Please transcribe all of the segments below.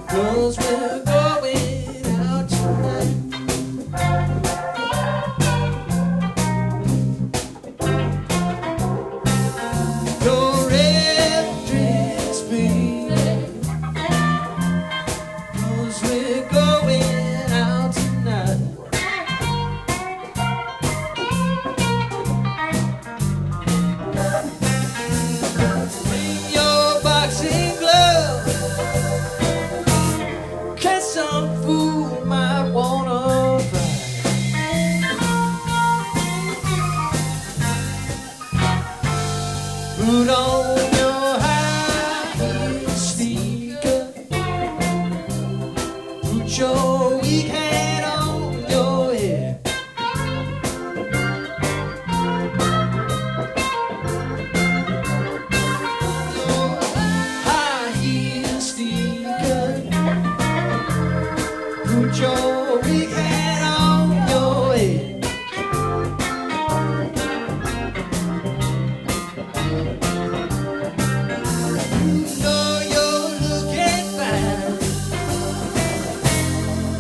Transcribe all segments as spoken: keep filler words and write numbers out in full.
'cause we're going out tonight. Your red dress, baby, 'cause we're going out tonight. Bring your boxing gloves, 'cause some fool might wanna fight. Put on your high heel sneaker, put your weak hand on your head. Your high heel sneaker, put your weak hand on your head. You know you're looking fine,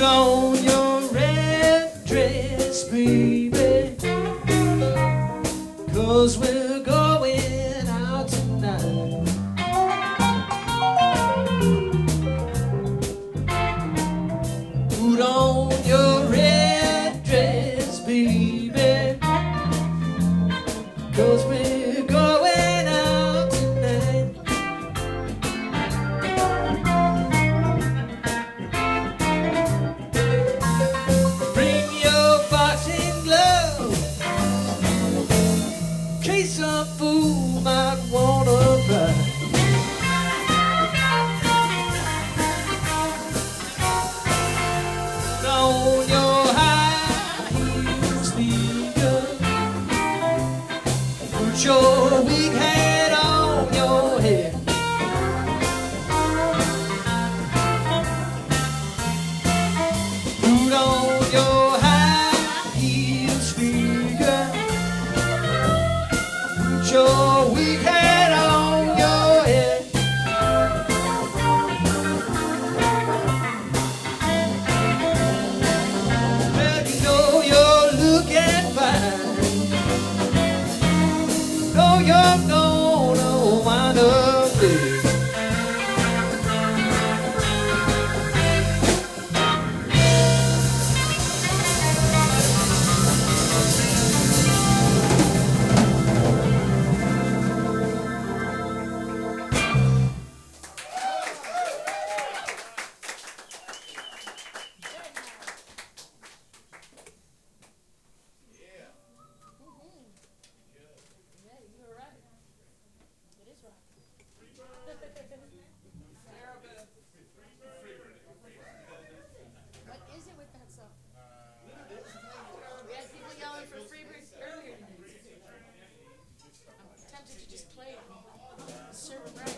on your red dress, baby, 'cause we're going out tonight. Put on your red dress, baby, 'cause we're going out tonight. Bring your boxing gloves, in case some fool might wanna buy. Put on your high heel sneakers, put your wig hat on your head. Put on your high heel sneakers, put your wig hat on your head. Well, you know you're looking fine. Know you're gonna wind up dead. What is it with that song? We had people yelling for Freebirds earlier today. I'm tempted to just play it. Serve it right.